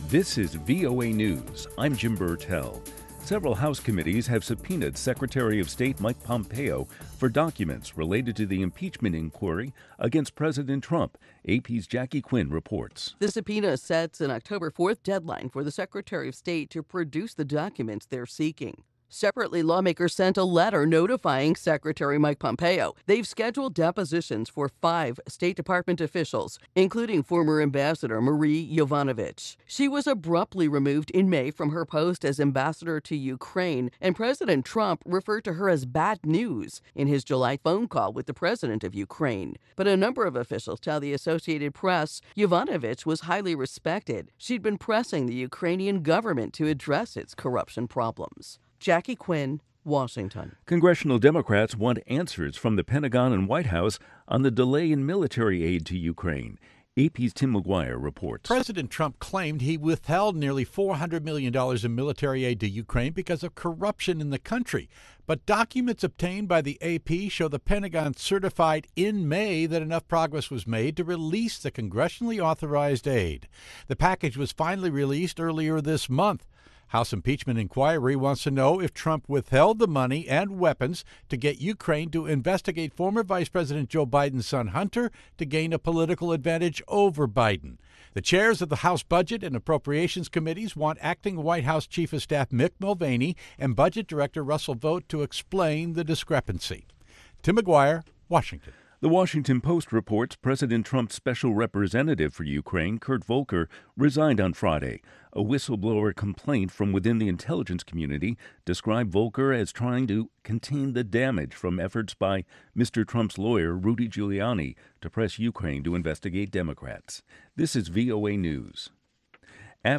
This is VOA News. I'm Jim Burtell. Several House committees have subpoenaed Secretary of State Mike Pompeo for documents related to the impeachment inquiry against President Trump. AP's Jackie Quinn reports. The subpoena sets an October 4th deadline for the Secretary of State to produce the documents they're seeking. Separately, lawmakers sent a letter notifying Secretary Mike Pompeo they've scheduled depositions for 5 State Department officials, including former Ambassador Marie Yovanovitch. She was abruptly removed in May from her post as ambassador to Ukraine, and President Trump referred to her as bad news in his July phone call with the president of Ukraine. But a number of officials tell the Associated Press Yovanovitch was highly respected. She'd been pressing the Ukrainian government to address its corruption problems. Jackie Quinn, Washington. Congressional Democrats want answers from the Pentagon and White House on the delay in military aid to Ukraine. AP's Tim McGuire reports. President Trump claimed he withheld nearly $400 million in military aid to Ukraine because of corruption in the country. But documents obtained by the AP show the Pentagon certified in May that enough progress was made to release the congressionally authorized aid. The package was finally released earlier this month. House impeachment inquiry wants to know if Trump withheld the money and weapons to get Ukraine to investigate former Vice President Joe Biden's son Hunter to gain a political advantage over Biden. The chairs of the House Budget and Appropriations Committees want acting White House Chief of Staff Mick Mulvaney and Budget Director Russell Vought to explain the discrepancy. Tim McGuire, Washington. The Washington Post reports President Trump's special representative for Ukraine, Kurt Volker, resigned on Friday. A whistleblower complaint from within the intelligence community described Volker as trying to contain the damage from efforts by Mr. Trump's lawyer, Rudy Giuliani, to press Ukraine to investigate Democrats. This is VOA News.